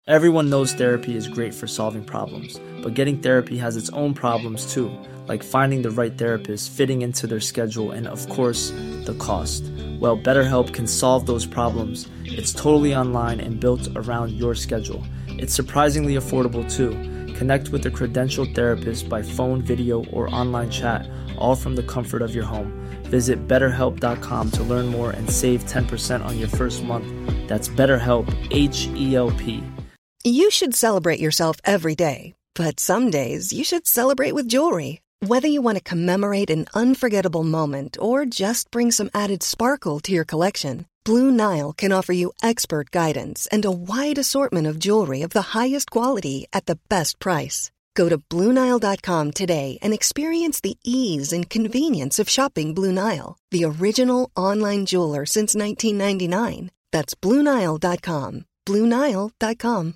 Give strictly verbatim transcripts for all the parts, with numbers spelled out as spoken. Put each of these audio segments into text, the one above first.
Everyone knows therapy is great for solving problems, but getting therapy has its own problems too, like finding the right therapist, fitting into their schedule, and of course, the cost. Well, BetterHelp can solve those problems. It's totally online and built around your schedule. It's surprisingly affordable too. Connect with a credentialed therapist by phone, video, or online chat, all from the comfort of your home. Visit better help dot com to learn more and save ten percent on your first month. That's BetterHelp, H E L P. You should celebrate yourself every day, but some days you should celebrate with jewelry. Whether you want to commemorate an unforgettable moment or just bring some added sparkle to your collection, Blue Nile can offer you expert guidance and a wide assortment of jewelry of the highest quality at the best price. Go to blue nile dot com today and experience the ease and convenience of shopping Blue Nile, the original online jeweler since nineteen ninety-nine. That's blue nile dot com. blue nile dot com.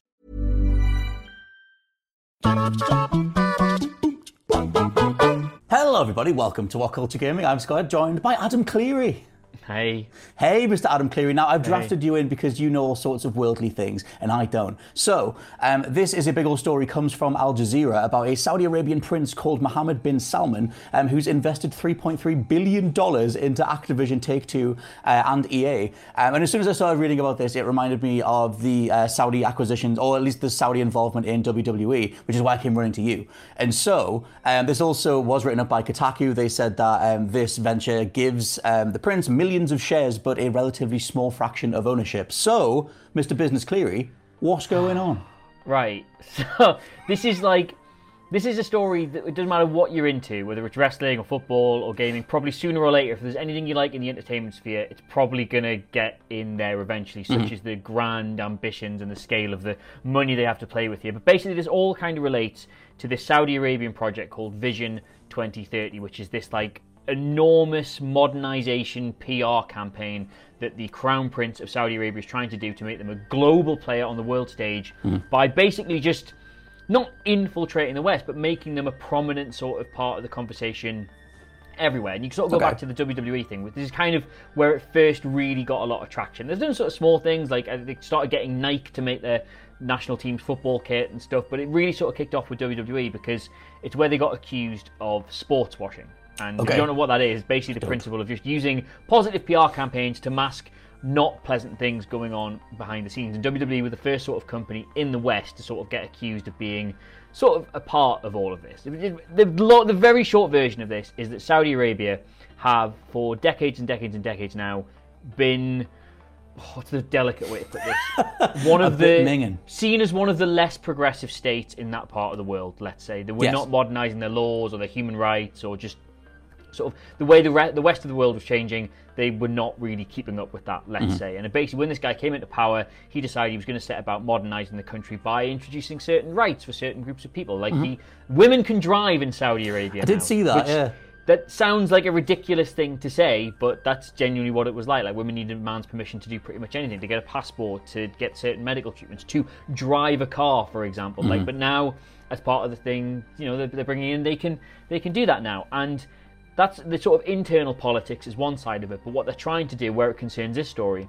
Hello everybody, welcome to What Culture Gaming. I'm Scott, joined by Adam Cleary. Hey. Hey, Mister Adam Cleary. Now, I've drafted hey. you in because you know all sorts of worldly things, and I don't. So, um, this is a big old story, comes from Al Jazeera, about a Saudi Arabian prince called Mohammed bin Salman, um, who's invested three point three billion dollars into Activision, Take-Two, uh, and E A. Um, and as soon as I started reading about this, it reminded me of the uh, Saudi acquisitions, or at least the Saudi involvement in W W E, which is why I came running to you. And so, um, this also was written up by Kotaku. They said that um, this venture gives um, the prince millions of shares, but a relatively small fraction of ownership. So, Mister Business Cleary, what's going on? Right. So, this is like, this is a story that it doesn't matter what you're into, whether it's wrestling or football or gaming, probably sooner or later, if there's anything you like in the entertainment sphere, it's probably going to get in there eventually, such mm-hmm. as the grand ambitions and the scale of the money they have to play with here. But basically, this all kind of relates to this Saudi Arabian project called Vision twenty thirty, which is this like enormous modernization P R campaign that the Crown Prince of Saudi Arabia is trying to do to make them a global player on the world stage mm. by basically just not infiltrating the West, but making them a prominent sort of part of the conversation everywhere. And you can sort of go okay. back to the W W E thing. This is kind of where it first really got a lot of traction. There's done sort of small things, like they started getting Nike to make their national team's football kit and stuff, but it really sort of kicked off with W W E because it's where they got accused of sports washing. And okay. if you don't know what that is, basically the principle of just using positive P R campaigns to mask not pleasant things going on behind the scenes. And W W E were the first sort of company in the West to sort of get accused of being sort of a part of all of this. The, the, the very short version of this is that Saudi Arabia have, for decades and decades and decades now, been... what's the delicate way to put this? One of the minging. Seen as one of the less progressive states in that part of the world. Let's say they were yes. not modernising their laws or their human rights, or just sort of the way the re- the West of the world was changing. They were not really keeping up with that. Let's mm-hmm. say, and basically, when this guy came into power, he decided he was going to set about modernising the country by introducing certain rights for certain groups of people. Like mm-hmm. he, women can drive in Saudi Arabia. I now, did see that. Which, yeah. That sounds like a ridiculous thing to say, but that's genuinely what it was like. Like, women needed a man's permission to do pretty much anything, to get a passport, to get certain medical treatments, to drive a car, for example. Mm-hmm. Like, but now, as part of the thing, you know, they're, they're bringing in, they can they can do that now. And that's the sort of internal politics is one side of it. But what they're trying to do, where it concerns this story,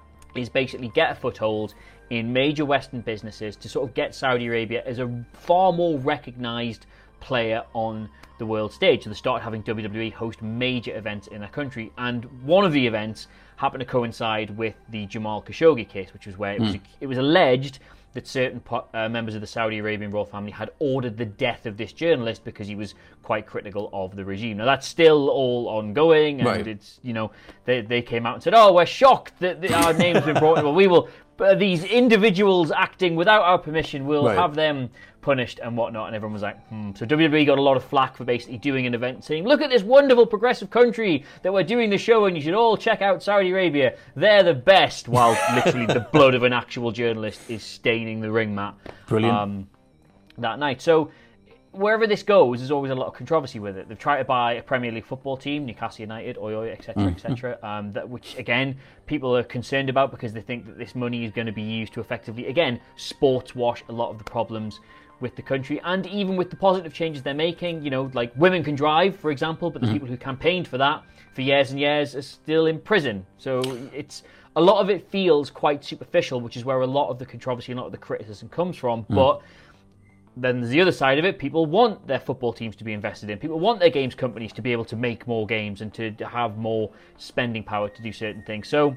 is basically get a foothold in major Western businesses to sort of get Saudi Arabia as a far more recognised player on the world stage. So they started having W W E host major events in their country, and one of the events happened to coincide with the Jamal Khashoggi case, which was where it was mm. it was alleged that certain uh, members of the Saudi Arabian royal family had ordered the death of this journalist because he was quite critical of the regime. Now that's still all ongoing, and right. it's, you know, they they came out and said, "Oh, we're shocked that the, our name's been brought in. Well, we will." But these individuals acting without our permission, will right. have them punished and whatnot. And everyone was like, hmm. So W W E got a lot of flack for basically doing an event saying, look at this wonderful progressive country that we're doing the show, and you should all check out Saudi Arabia. They're the best. While literally the blood of an actual journalist is staining the ring mat. Brilliant. Um, that night. So wherever this goes, there's always a lot of controversy with it. They've tried to buy a Premier League football team, Newcastle United, Oi Oi, et cetera, mm. et cetera. Um, that which again people are concerned about because they think that this money is going to be used to effectively, again, sports wash a lot of the problems with the country, and even with the positive changes they're making. You know, like women can drive, for example, but the mm. people who campaigned for that for years and years are still in prison. So it's a lot of it feels quite superficial, which is where a lot of the controversy and a lot of the criticism comes from. Mm. But then there's the other side of it. People want their football teams to be invested in. People want their games companies to be able to make more games and to have more spending power to do certain things. So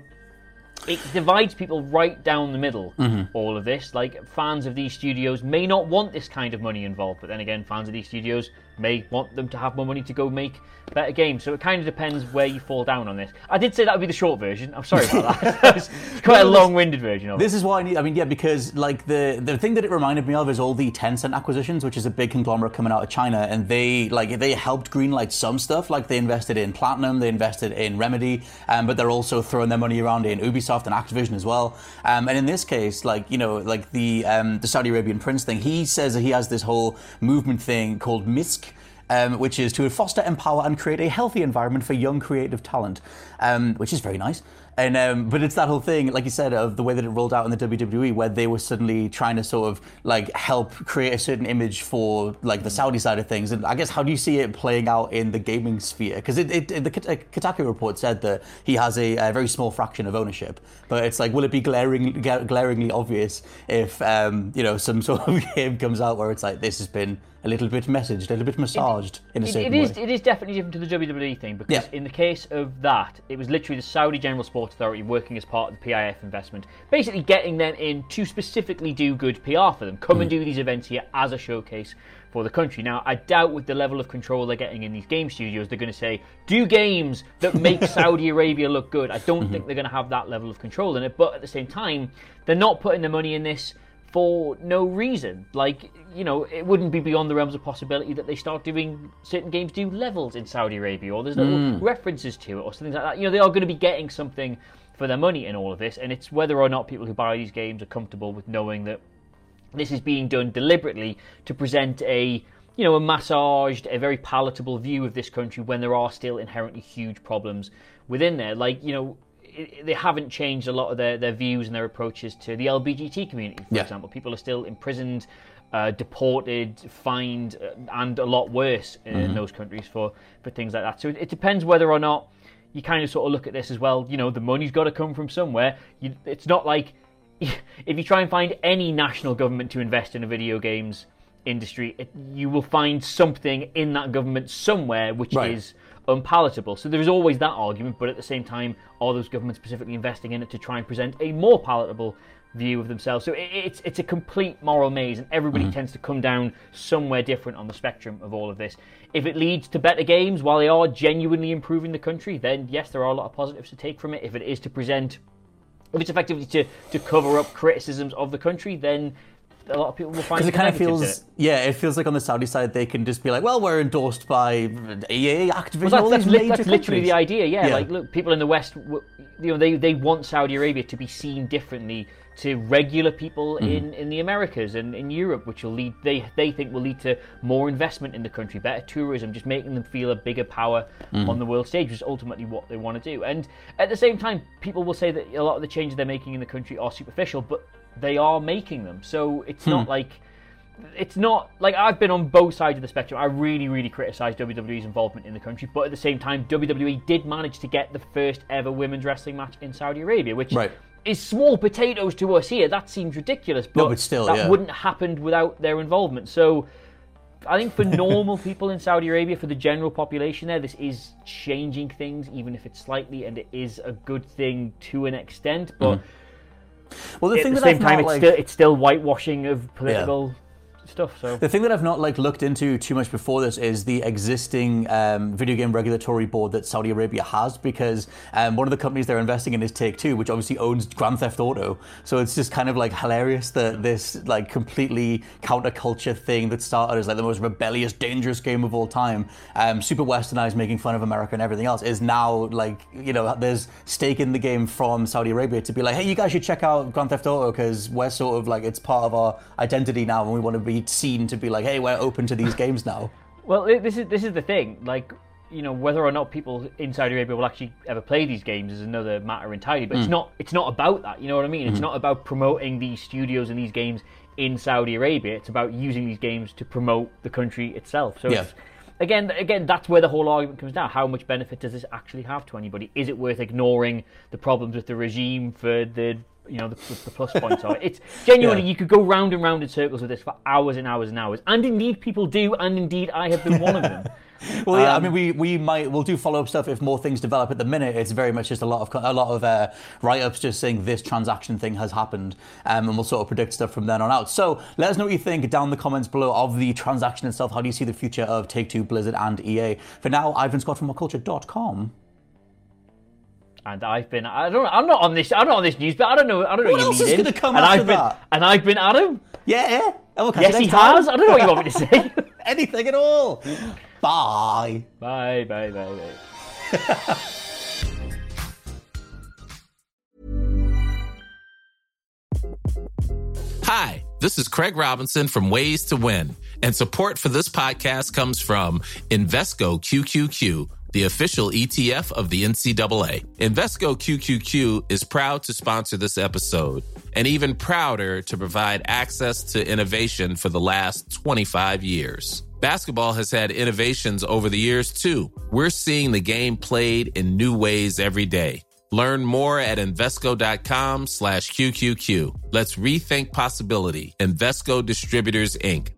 it divides people right down the middle, mm-hmm. all of this. Like, fans of these studios may not want this kind of money involved, but then again, fans of these studios may want them to have more money to go make better games. So it kind of depends where you fall down on this. I did say that would be the short version. I'm sorry about that. It's quite a long-winded version of it. This is why I need, I mean, yeah, because like the, the thing that it reminded me of is all the Tencent acquisitions, which is a big conglomerate coming out of China, and they like they helped greenlight some stuff. Like they invested in Platinum, they invested in Remedy, um, but they're also throwing their money around in Ubisoft and Activision as well. Um, and in this case, like, you know, like the um, the Saudi Arabian prince thing, he says that he has this whole movement thing called MISC, Um, which is to foster, empower, and create a healthy environment for young creative talent, um, which is very nice. And um, but it's that whole thing, like you said, of the way that it rolled out in the W W E, where they were suddenly trying to sort of like help create a certain image for like the Saudi side of things. And I guess, how do you see it playing out in the gaming sphere? Because it, it, it, the Kotaku report said that he has a, a very small fraction of ownership, but it's like, will it be glaring, glaringly obvious if um, you know, some sort of game comes out where it's like, this has been a little bit messaged, a little bit massaged it, in a it, certain it is, way. It is definitely different to the W W E thing, because yeah. in the case of that, it was literally the Saudi General Sports Authority working as part of the P I F investment, basically getting them in to specifically do good P R for them. Come mm. and do these events here as a showcase for the country. Now, I doubt with the level of control they're getting in these game studios, they're going to say, do games that make Saudi Arabia look good. I don't mm-hmm. think they're going to have that level of control in it, but at the same time, they're not putting their money in this for no reason. Like, you know, it wouldn't be beyond the realms of possibility that they start doing, certain games do levels in Saudi Arabia, or there's little mm. references to it, or something like that. You know, they are going to be getting something for their money in all of this, and it's whether or not people who buy these games are comfortable with knowing that this is being done deliberately to present a, you know, a massaged, a very palatable view of this country when there are still inherently huge problems within there. Like, you know, they haven't changed a lot of their, their views and their approaches to the L G B T community, for yeah. example. People are still imprisoned, uh, deported, fined, and a lot worse in mm-hmm. those countries for, for things like that. So it, it depends whether or not you kind of sort of look at this as well. You know, the money's got to come from somewhere. You, it's not like if you try and find any national government to invest in a video games industry, it, you will find something in that government somewhere which right. is unpalatable. So there's always that argument, but at the same time, are those governments specifically investing in it to try and present a more palatable view of themselves? So it, it's it's a complete moral maze, and everybody mm-hmm. tends to come down somewhere different on the spectrum of all of this. If it leads to better games while they are genuinely improving the country, then yes, there are a lot of positives to take from it. If it is to present, if it's effectively to, to cover up criticisms of the country, then a lot of people will find it kind of feels, it. yeah, it feels like on the Saudi side they can just be like, well, we're endorsed by E A, Activision, well, all that's, these that's, major that's literally the idea, yeah. yeah. Like, look, people in the West, you know, they they want Saudi Arabia to be seen differently to regular people mm. in, in the Americas and in Europe, which will lead, they they think will lead to more investment in the country, better tourism, just making them feel a bigger power mm. on the world stage, which is ultimately what they want to do. And at the same time, people will say that a lot of the changes they're making in the country are superficial, but they are making them. So it's hmm. not like, it's not like, I've been on both sides of the spectrum. I really, really criticise W W E's involvement in the country, but at the same time, W W E did manage to get the first ever women's wrestling match in Saudi Arabia, which right. is small potatoes to us here. That seems ridiculous, but, no, but still, that yeah. wouldn't have happened without their involvement. So I think for normal people in Saudi Arabia, for the general population there, this is changing things, even if it's slightly, and it is a good thing to an extent, but mm. well, the at thing the that same I've time, not, it's like... still it's still whitewashing of political yeah. stuff. So the thing that I've not like looked into too much before this is the existing um, video game regulatory board that Saudi Arabia has, because um, one of the companies they're investing in is Take-Two, which obviously owns Grand Theft Auto. So it's just kind of like hilarious that this like completely counterculture thing that started as like the most rebellious, dangerous game of all time, um, super westernized, making fun of America and everything else, is now like, you know, there's stake in the game from Saudi Arabia to be like, hey, you guys should check out Grand Theft Auto because we're sort of like, it's part of our identity now, and we want to be seen to be like, hey, we're open to these games now. Well, this is this is the thing. Like, you know, whether or not people in Saudi Arabia will actually ever play these games is another matter entirely. But mm. it's not it's not about that. You know what I mean? Mm-hmm. It's not about promoting these studios and these games in Saudi Arabia. It's about using these games to promote the country itself. So yeah. it's, again, again, that's where the whole argument comes down. How much benefit does this actually have to anybody? Is it worth ignoring the problems with the regime for the, you know, the, the plus points of it? It's genuinely, yeah. you could go round and round in circles with this for hours and hours and hours. And indeed people do, and indeed I have been one of them. Well, yeah, um, I mean, we, we might we'll do follow up stuff if more things develop. At the minute, it's very much just a lot of a lot of uh, write ups just saying this transaction thing has happened, um, and we'll sort of predict stuff from then on out. So let us know what you think down in the comments below of the transaction itself. How do you see the future of Take-Two, Blizzard, and E A? For now, I've been Scott from WhatCulture dot com. And I've been I don't I'm not on this I'm not on this news, but I don't know I don't know what what else you is mean. going to come and after I've been, that? And I've been Adam. Yeah, yeah. Oh, yes, he time. has. I don't know what you want me to say. Anything at all. Bye. Bye, bye, bye, bye. Hi, this is Craig Robinson from Ways to Win, and support for this podcast comes from Invesco Q Q Q, the official E T F of the N C double A. Invesco Q Q Q is proud to sponsor this episode, and even prouder to provide access to innovation for the last twenty-five years. Basketball has had innovations over the years, too. We're seeing the game played in new ways every day. Learn more at Invesco.com slash QQQ. Let's rethink possibility. Invesco Distributors, Incorporated.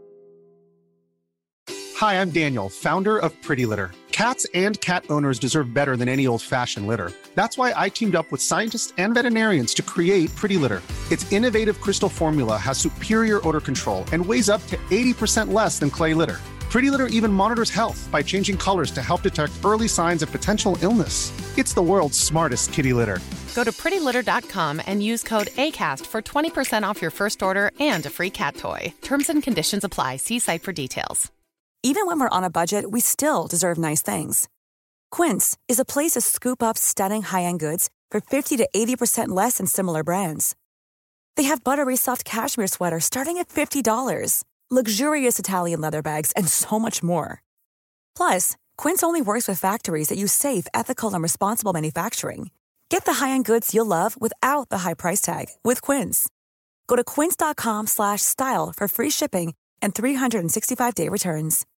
Hi, I'm Daniel, founder of Pretty Litter. Cats and cat owners deserve better than any old-fashioned litter. That's why I teamed up with scientists and veterinarians to create Pretty Litter. Its innovative crystal formula has superior odor control and weighs up to eighty percent less than clay litter. Pretty Litter even monitors health by changing colors to help detect early signs of potential illness. It's the world's smartest kitty litter. Go to pretty litter dot com and use code ACAST for twenty percent off your first order and a free cat toy. Terms and conditions apply. See site for details. Even when we're on a budget, we still deserve nice things. Quince is a place to scoop up stunning high-end goods for fifty to eighty percent less than similar brands. They have buttery soft cashmere sweaters starting at fifty dollars, luxurious Italian leather bags, and so much more. Plus, Quince only works with factories that use safe, ethical, and responsible manufacturing. Get the high-end goods you'll love without the high price tag with Quince. Go to quince dot com slash style for free shipping and three sixty-five day returns.